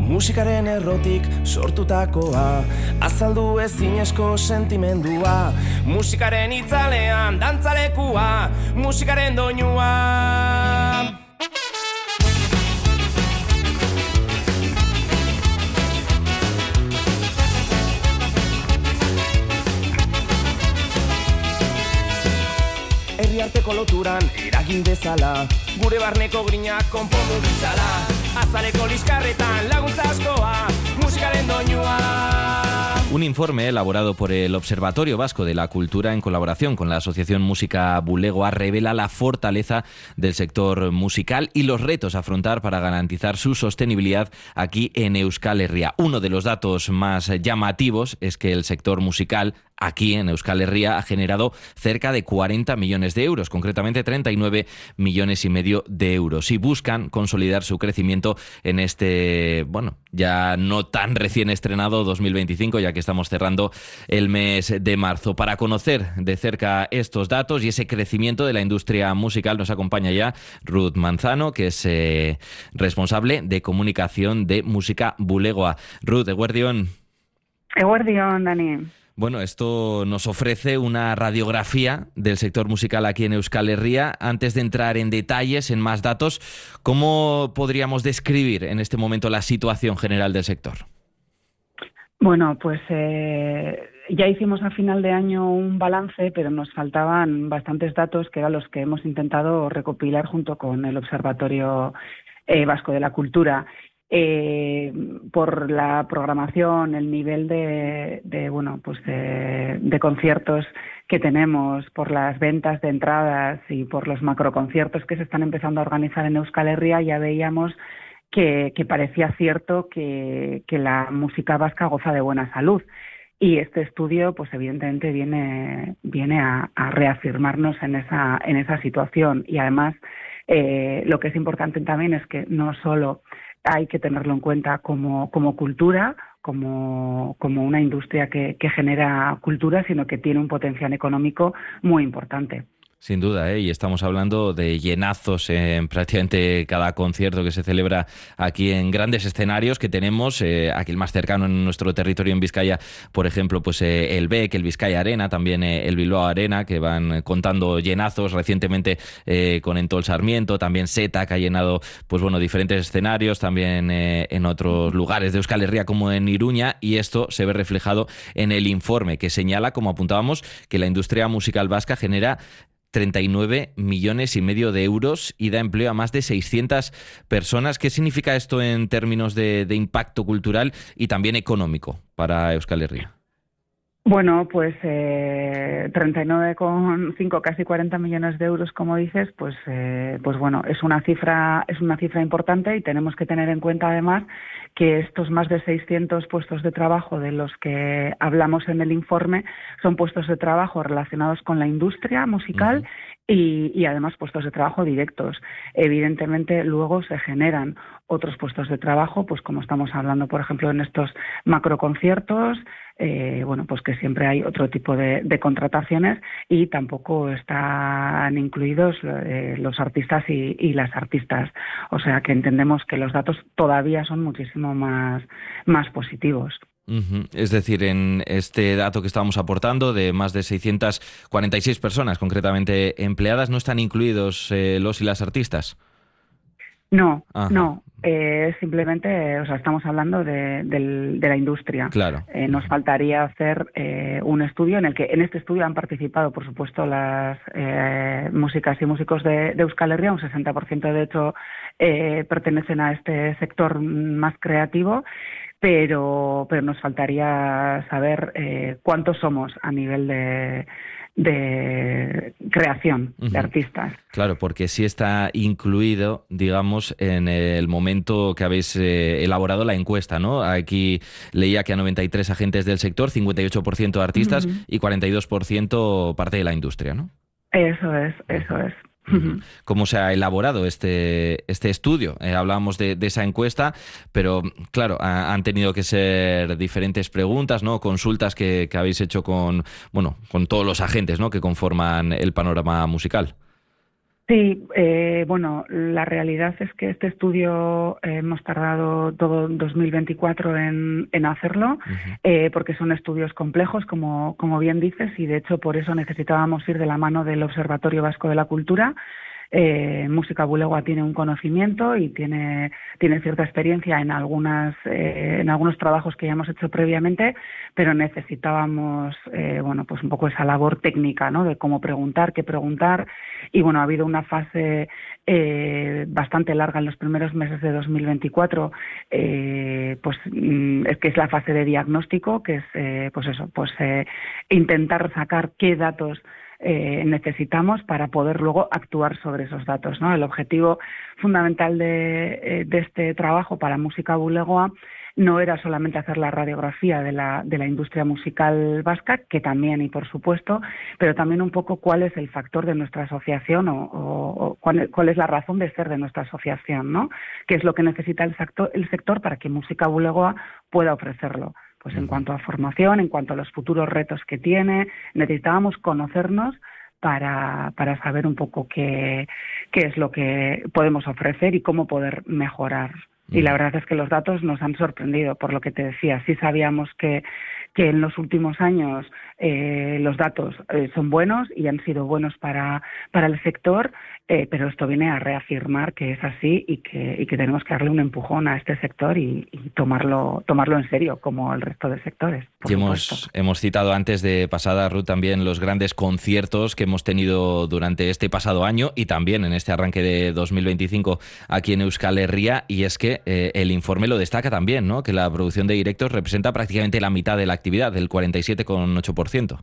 Musikaren errotik sortutakoa, azaldu ezinezko sentimendua. Musikaren itzalean dantzalekua, musikaren doinua. Herriarteko loturan eragin dezala, gure barneko grinak konpondu ditzala. Azaleko liskarretan laguntza askoa, musikaren doinua. Un informe elaborado por el Observatorio Vasco de la Cultura en colaboración con la Asociación Música Bulegoa revela la fortaleza del sector musical y los retos a afrontar para garantizar su sostenibilidad aquí en Euskal Herria. Uno de los datos más llamativos es que el sector musical aquí en Euskal Herria ha generado cerca de 40 millones de euros, concretamente 39 millones y medio de euros, y buscan consolidar su crecimiento en este, ya no tan recién estrenado 2025, ya que estamos cerrando el mes de marzo. Para conocer de cerca estos datos y ese crecimiento de la industria musical nos acompaña ya Ruth Manzano, que es responsable de comunicación de Música Bulegoa. Ruth, eguerdión. Eguerdión, Dani. Bueno, esto nos ofrece una radiografía del sector musical aquí en Euskal Herria. Antes de entrar en detalles, en más datos, ¿cómo podríamos describir en este momento la situación general del sector? Bueno, pues ya hicimos a final de año un balance, pero nos faltaban bastantes datos que eran los que hemos intentado recopilar junto con el Observatorio Vasco de la Cultura. Por la programación, el nivel de conciertos que tenemos, por las ventas de entradas y por los macroconciertos que se están empezando a organizar en Euskal Herria, ya veíamos que parecía cierto que la música vasca goza de buena salud. Y este estudio, pues evidentemente viene a reafirmarnos en esa situación. Y además, lo que es importante también es que no solo hay que tenerlo en cuenta como cultura, como una industria que genera cultura, sino que tiene un potencial económico muy importante. Sin duda, y estamos hablando de llenazos en prácticamente cada concierto que se celebra aquí en grandes escenarios que tenemos. Aquí el más cercano en nuestro territorio en Vizcaya, por ejemplo, pues el BEC, el Vizcaya Arena, también el Bilbao Arena, que van contando llenazos recientemente con Entol Sarmiento, también SETA, que ha llenado diferentes escenarios, también en otros lugares de Euskal Herria como en Iruña, y esto se ve reflejado en el informe que señala, como apuntábamos, que la industria musical vasca genera 39 millones y medio de euros y da empleo a más de 600 personas. ¿Qué significa esto en términos de impacto cultural y también económico para Euskal Herria? Bueno, pues 39,5, casi 40 millones de euros, como dices, pues es una cifra importante, y tenemos que tener en cuenta además que estos más de 600 puestos de trabajo de los que hablamos en el informe son puestos de trabajo relacionados con la industria musical. Y además puestos de trabajo directos. Evidentemente luego se generan otros puestos de trabajo, pues como estamos hablando, por ejemplo, en estos macroconciertos, pues que siempre hay otro tipo de contrataciones, y tampoco están incluidos los artistas y las artistas. O sea que entendemos que los datos todavía son muchísimo más positivos. Es decir, en este dato que estábamos aportando de más de 646 personas concretamente empleadas, ¿no están incluidos los y las artistas? No. Simplemente, estamos hablando de la industria. Claro. Nos faltaría hacer un estudio en este estudio han participado, por supuesto, las músicas y músicos de Euskal Herria. Un 60% de hecho pertenecen a este sector más creativo. Pero nos faltaría saber cuántos somos a nivel de creación de artistas. Claro, porque sí está incluido, digamos, en el momento que habéis elaborado la encuesta, ¿no? Aquí leía que a 93 agentes del sector, 58% artistas y 42% parte de la industria, ¿no? Eso es. ¿Cómo se ha elaborado este estudio? Hablábamos de esa encuesta, pero claro, han tenido que ser diferentes preguntas, ¿no? Consultas que habéis hecho con todos los agentes, ¿no? Que conforman el panorama musical. Sí, bueno, la realidad es que este estudio hemos tardado todo 2024 en hacerlo, Ujú. porque son estudios complejos, como bien dices, y de hecho por eso necesitábamos ir de la mano del Observatorio Vasco de la Cultura. Música Bulegua tiene un conocimiento y tiene cierta experiencia en algunos trabajos que ya hemos hecho previamente, pero necesitábamos bueno, pues un poco esa labor técnica, ¿no? De cómo preguntar, qué preguntar, y bueno, ha habido una fase bastante larga en los primeros meses de 2024, pues es que es la fase de diagnóstico, que es pues eso, pues intentar sacar qué datos necesitamos para poder luego actuar sobre esos datos, ¿no? El objetivo fundamental de este trabajo para Música Bulegoa no era solamente hacer la radiografía de la industria musical vasca, que también y por supuesto, pero también un poco cuál es el factor de nuestra asociación o cuál es la razón de ser de nuestra asociación, ¿no? ¿Qué es lo que necesita el sector para que Música Bulegoa pueda ofrecerlo? Pues en cuanto a formación, en cuanto a los futuros retos que tiene, necesitábamos conocernos para saber un poco qué es lo que podemos ofrecer y cómo poder mejorar. Y la verdad es que los datos nos han sorprendido, por lo que te decía. Sí sabíamos que en los últimos años los datos son buenos y han sido buenos para el sector, pero esto viene a reafirmar que es así y que tenemos que darle un empujón a este sector y tomarlo en serio, como el resto de sectores. Y hemos citado antes de pasada, Ruth, también los grandes conciertos que hemos tenido durante este pasado año y también en este arranque de 2025 aquí en Euskal Herria, y es que el informe lo destaca también, ¿no? Que la producción de directos representa prácticamente la mitad de la actividad, el 47,8%.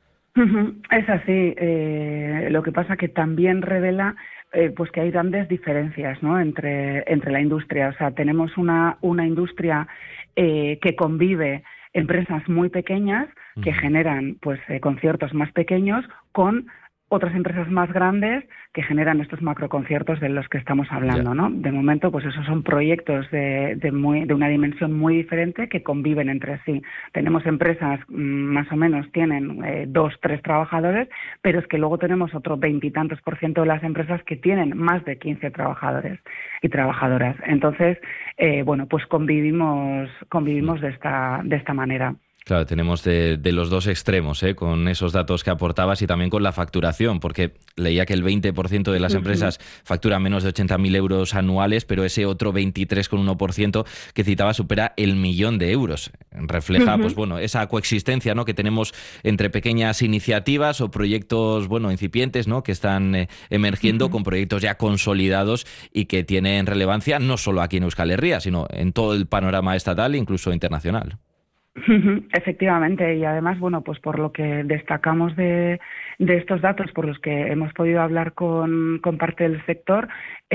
Es así. Lo que pasa que también revela pues que hay grandes diferencias, ¿no? entre la industria. O sea, tenemos una industria que convive empresas muy pequeñas que generan pues conciertos más pequeños con otras empresas más grandes que generan estos macroconciertos de los que estamos hablando, ¿no? De momento, pues esos son proyectos de una dimensión muy diferente que conviven entre sí. Tenemos empresas, más o menos, tienen 2, 3 trabajadores, pero es que luego tenemos otro 20 y tantos % de las empresas que tienen más de 15 trabajadores y trabajadoras. Entonces, bueno, pues convivimos de esta manera. Claro, tenemos de los dos extremos, con esos datos que aportabas y también con la facturación, porque leía que el 20% de las empresas factura menos de 80.000 euros anuales, pero ese otro 23,1% que citaba supera el 1.000.000 de euros. Refleja, pues bueno, esa coexistencia, ¿no?, que tenemos entre pequeñas iniciativas o proyectos, bueno, incipientes, ¿no?, que están emergiendo con proyectos ya consolidados y que tienen relevancia no solo aquí en Euskal Herria, sino en todo el panorama estatal e incluso internacional. Efectivamente, y además, bueno, pues por lo que destacamos de estos datos, por los que hemos podido hablar con parte del sector,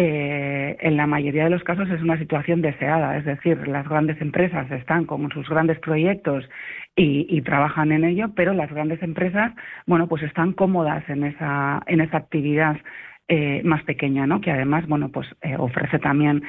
en la mayoría de los casos es una situación deseada, es decir, las grandes empresas están con sus grandes proyectos y trabajan en ello, pero las grandes empresas, bueno, pues están cómodas en esa actividad más pequeña, ¿no? Que además, bueno, pues ofrece también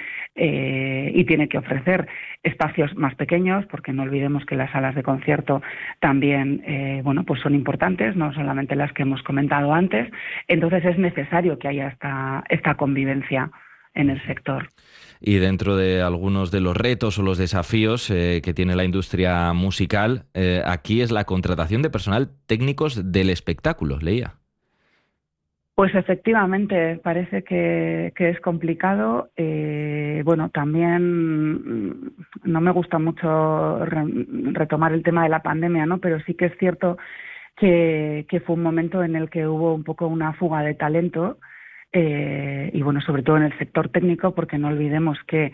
y tiene que ofrecer espacios más pequeños, porque no olvidemos que las salas de concierto también, bueno, pues son importantes, no solamente las que hemos comentado antes. Entonces es necesario que haya esta convivencia en el sector. Y dentro de algunos de los retos o los desafíos que tiene la industria musical, aquí es la contratación de personal técnicos del espectáculo, leía. Pues efectivamente, parece que es complicado. Bueno, también no me gusta mucho retomar el tema de la pandemia, ¿no? Pero sí que es cierto que fue un momento en el que hubo un poco una fuga de talento. Y bueno, sobre todo en el sector técnico, porque no olvidemos que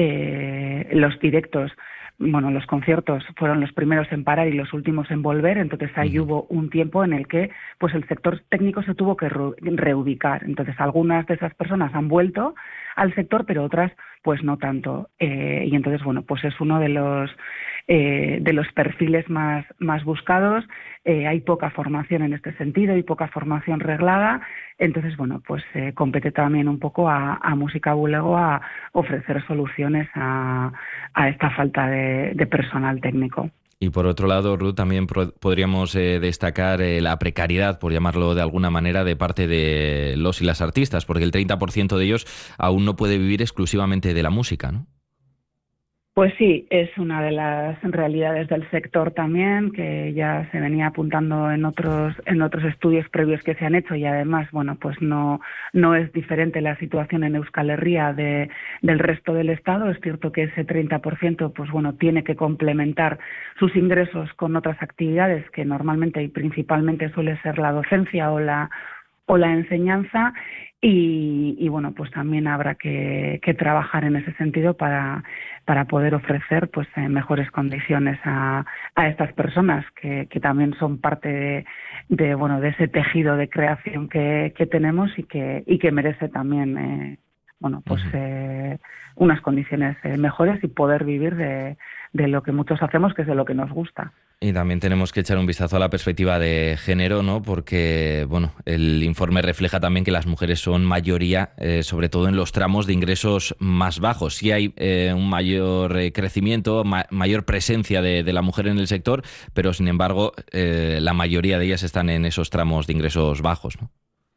los directos, bueno, los conciertos fueron los primeros en parar y los últimos en volver, entonces ahí hubo un tiempo en el que pues el sector técnico se tuvo que reubicar. Entonces algunas de esas personas han vuelto al sector, pero otras pues no tanto. Y entonces, bueno, pues es uno de los perfiles más buscados. Hay poca formación en este sentido y poca formación reglada. Entonces, bueno, pues compete también un poco a Música Bulegoa a ofrecer soluciones a esta falta de personal técnico. Y por otro lado, Ruth, también podríamos destacar la precariedad, por llamarlo de alguna manera, de parte de los y las artistas, porque el 30% de ellos aún no puede vivir exclusivamente de la música, ¿no? Pues sí, es una de las realidades del sector también, que ya se venía apuntando en otros estudios previos que se han hecho, y además, bueno, pues no es diferente la situación en Euskal Herria del resto del Estado. Es cierto que ese 30%, pues bueno, tiene que complementar sus ingresos con otras actividades que normalmente y principalmente suele ser la docencia o la enseñanza, y bueno, pues también habrá que trabajar en ese sentido para poder ofrecer pues mejores condiciones a estas personas que también son parte de ese tejido de creación que tenemos y que merece también unas condiciones mejores y poder vivir de lo que muchos hacemos, que es de lo que nos gusta. Y también tenemos que echar un vistazo a la perspectiva de género, ¿no? Porque, bueno, el informe refleja también que las mujeres son mayoría, sobre todo en los tramos de ingresos más bajos. Sí hay un mayor crecimiento, mayor presencia de la mujer en el sector, pero sin embargo la mayoría de ellas están en esos tramos de ingresos bajos, ¿no?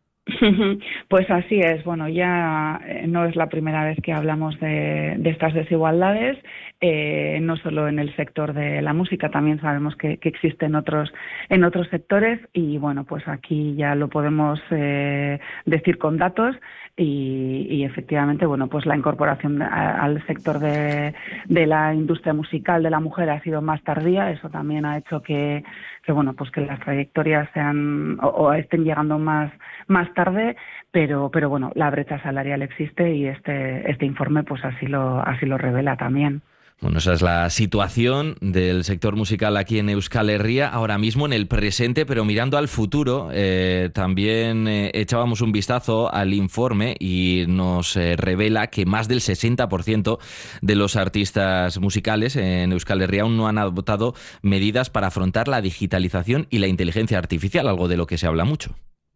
Pues así es. Bueno, ya no es la primera vez que hablamos de estas desigualdades, no solo en el sector de la música, también sabemos que existen en otros sectores, y bueno, pues aquí ya lo podemos decir con datos, y efectivamente, bueno, pues la incorporación al sector de la industria musical de la mujer ha sido más tardía. Eso también ha hecho que bueno, pues que las trayectorias sean o estén llegando más tarde, pero bueno, la brecha salarial existe, y este informe pues así lo revela también. Bueno, esa es la situación del sector musical aquí en Euskal Herria, ahora mismo en el presente, pero mirando al futuro, también echábamos un vistazo al informe y nos revela que más del 60% de los artistas musicales en Euskal Herria aún no han adoptado medidas para afrontar la digitalización y la inteligencia artificial, algo de lo que se habla mucho.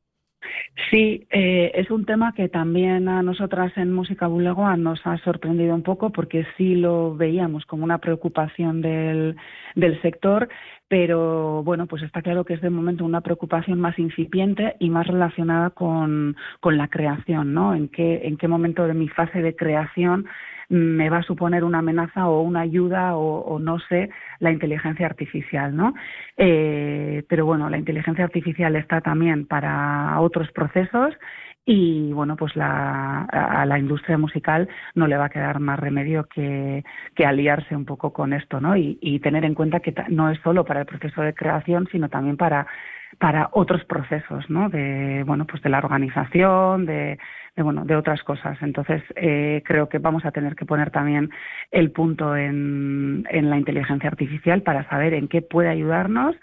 Sí, es un tema que también a nosotras en Música Bulegoa nos ha sorprendido un poco, porque sí lo veíamos como una preocupación del sector, pero bueno, pues está claro que es de momento una preocupación más incipiente y más relacionada con la creación, ¿no? En qué momento de mi fase de creación me va a suponer una amenaza o una ayuda o no sé, la inteligencia artificial, ¿no? Pero bueno, la inteligencia artificial está también para otros procesos, y bueno, pues a la industria musical no le va a quedar más remedio que aliarse un poco con esto, ¿no? Y tener en cuenta que no es solo para el proceso de creación, sino también para otros procesos, ¿no? De la organización, de otras cosas. Entonces, creo que vamos a tener que poner también el punto en la inteligencia artificial para saber en qué puede ayudarnos,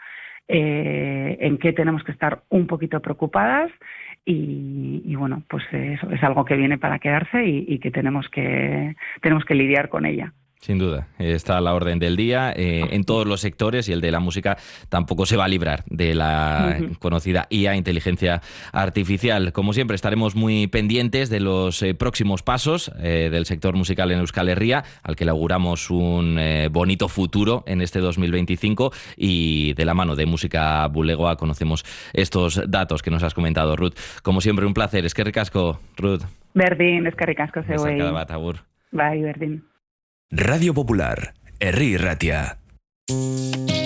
en qué tenemos que estar un poquito preocupadas, y bueno, pues eso es algo que viene para quedarse y que tenemos que lidiar con ella. Sin duda, está a la orden del día en todos los sectores, y el de la música tampoco se va a librar de la conocida IA, inteligencia artificial. Como siempre, estaremos muy pendientes de los próximos pasos del sector musical en Euskal Herria, al que le auguramos un bonito futuro en este 2025, y de la mano de Música Bulegoa conocemos estos datos que nos has comentado, Ruth. Como siempre, un placer. Eskerrik asko, Ruth. Berdin, eskerrik asko zeuei. Bai, Berdin. Radio Popular, Herri Ratia.